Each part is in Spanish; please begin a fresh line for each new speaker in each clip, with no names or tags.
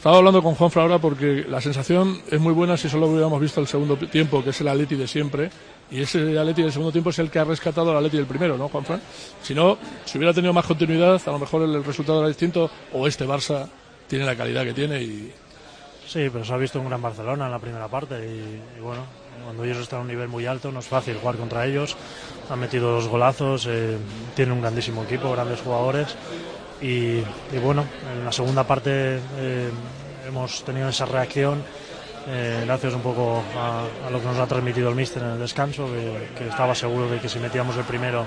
Estaba hablando con Juanfran ahora porque la sensación es muy buena si solo hubiéramos visto el segundo tiempo, que es el Atleti de siempre, y ese Atleti del segundo tiempo es el que ha rescatado al Atleti del primero, ¿no, Juanfran? Si no, si hubiera tenido más continuidad, a lo mejor el resultado era distinto, o este Barça tiene la calidad que tiene y...
Sí, pero se ha visto un gran Barcelona en la primera parte y bueno, cuando ellos están a un nivel muy alto no es fácil jugar contra ellos. Han metido 2 golazos, tienen un grandísimo equipo, grandes jugadores y bueno, en la segunda parte hemos tenido esa reacción gracias un poco a lo que nos ha transmitido el míster en el descanso, que estaba seguro de que si metíamos el primero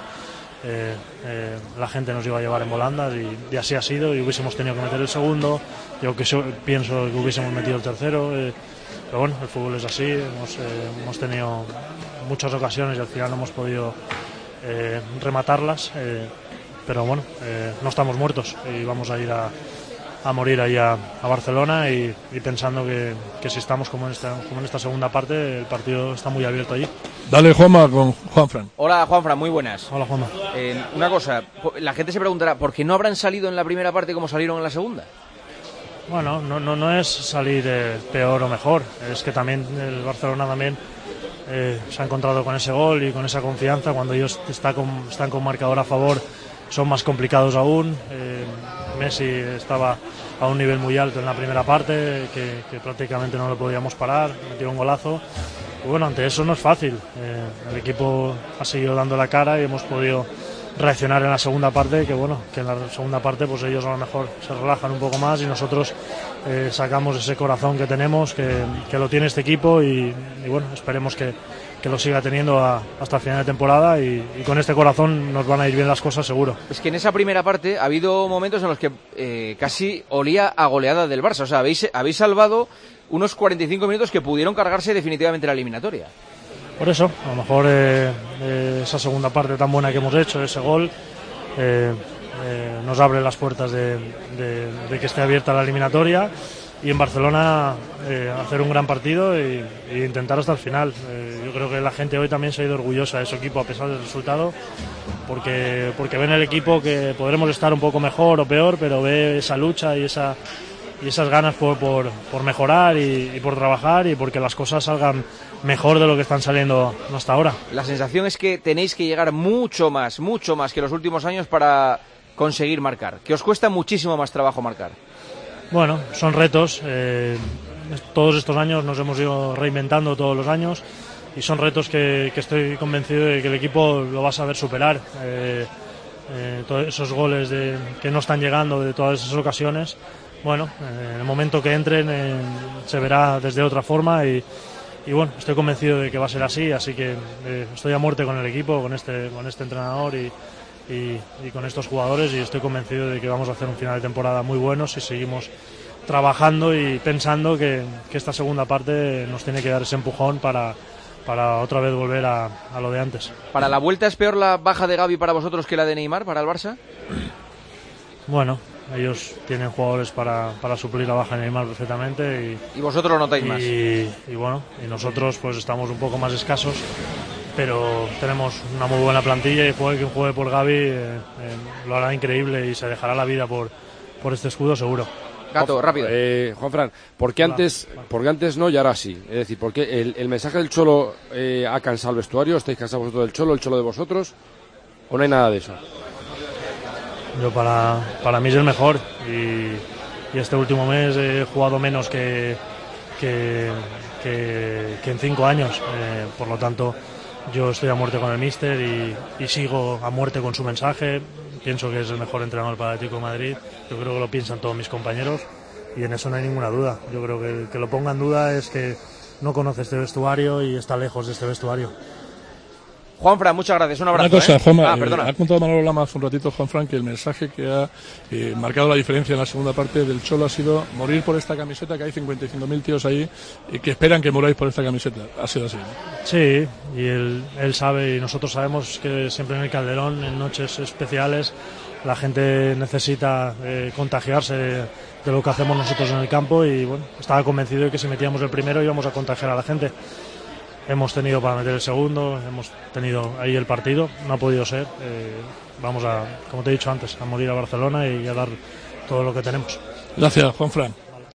la gente nos iba a llevar en volandas y así ha sido, y hubiésemos tenido que meter el segundo. Yo pienso que hubiésemos metido el tercero, pero bueno, el fútbol es así, hemos tenido muchas ocasiones y al final no hemos podido rematarlas, pero bueno, no estamos muertos y vamos a ir a morir ahí a Barcelona y pensando que si estamos como en esta segunda parte, el partido está muy abierto allí.
Dale, Juanma, con Juanfran.
Hola, Juanfran, muy buenas.
Hola, Juanma.
Una cosa, la gente se preguntará, ¿por qué no habrán salido en la primera parte como salieron en la segunda?
Bueno, no es salir peor o mejor, es que también el Barcelona también se ha encontrado con ese gol y con esa confianza. Cuando ellos están con marcador a favor son más complicados aún. Messi estaba a un nivel muy alto en la primera parte, que prácticamente no lo podíamos parar, metió un golazo. Y bueno, ante eso no es fácil. El equipo ha seguido dando la cara y hemos podido reaccionar en la segunda parte, que bueno, que en la segunda parte pues ellos a lo mejor se relajan un poco más y nosotros sacamos ese corazón que tenemos, que lo tiene este equipo y bueno, esperemos que lo siga teniendo hasta el final de temporada y con este corazón nos van a ir bien las cosas seguro.
Es que en esa primera parte ha habido momentos en los que casi olía a goleada del Barça, o sea, habéis salvado unos 45 minutos que pudieron cargarse definitivamente la eliminatoria.
Por eso, a lo mejor esa segunda parte tan buena que hemos hecho, ese gol, nos abre las puertas de que esté abierta la eliminatoria y en Barcelona hacer un gran partido e intentar hasta el final. Yo creo que la gente hoy también se ha ido orgullosa de su equipo a pesar del resultado, porque ven el equipo que podremos estar un poco mejor o peor, pero ve esa lucha y esas ganas por mejorar y por trabajar y porque las cosas salgan mejor de lo que están saliendo hasta ahora.
La sensación es que tenéis que llegar mucho más que los últimos años para conseguir marcar, que os cuesta muchísimo más trabajo marcar.
Bueno, son retos, todos estos años nos hemos ido reinventando todos los años y son retos que estoy convencido de que el equipo lo va a saber superar. Todos esos goles que no están llegando de todas esas ocasiones, bueno, en el momento que entren se verá desde otra forma y bueno, estoy convencido de que va a ser así que estoy a muerte con el equipo, con este entrenador y con estos jugadores y estoy convencido de que vamos a hacer un final de temporada muy bueno si seguimos trabajando y pensando que esta segunda parte nos tiene que dar ese empujón para otra vez volver a lo de antes.
¿Para la vuelta es peor la baja de Gavi para vosotros que la de Neymar para el Barça?
Bueno, ellos tienen jugadores para suplir la baja de Neymar perfectamente
y vosotros lo notáis más.
Y bueno, y nosotros pues estamos un poco más escasos, pero tenemos una muy buena plantilla y quien juegue por Gavi lo hará increíble y se dejará la vida por este escudo seguro.
Gato, rápido.
Juanfran, ¿por qué antes no y ahora sí? Es decir, ¿por qué el mensaje del Cholo ha cansado el vestuario? ¿Estáis cansados vosotros del Cholo, el Cholo de vosotros? ¿O no hay nada de eso?
Yo para mí es el mejor y este último mes he jugado menos que en 5 años, por lo tanto yo estoy a muerte con el míster y sigo a muerte con su mensaje. Pienso que es el mejor entrenador para el Atlético de Madrid, yo creo que lo piensan todos mis compañeros y en eso no hay ninguna duda. Yo creo que el que lo ponga en duda es que no conoce este vestuario y está lejos de este vestuario.
Juanfran, muchas gracias, un abrazo.
Una cosa, Juanma,
perdona.
ha contado Manolo Lama hace un ratito, Juanfran, que el mensaje que ha marcado la diferencia en la segunda parte del Cholo ha sido morir por esta camiseta, que hay 55.000 tíos ahí y que esperan que muráis por esta camiseta. Ha sido así, ¿no?
Sí, y él sabe y nosotros sabemos que siempre en el Calderón, en noches especiales, la gente necesita contagiarse de lo que hacemos nosotros en el campo y bueno, estaba convencido de que si metíamos el primero íbamos a contagiar a la gente. Hemos tenido para meter el segundo, hemos tenido ahí el partido, no ha podido ser. Vamos como te he dicho antes, a morir a Barcelona y a dar todo lo que tenemos.
Gracias, Juanfran.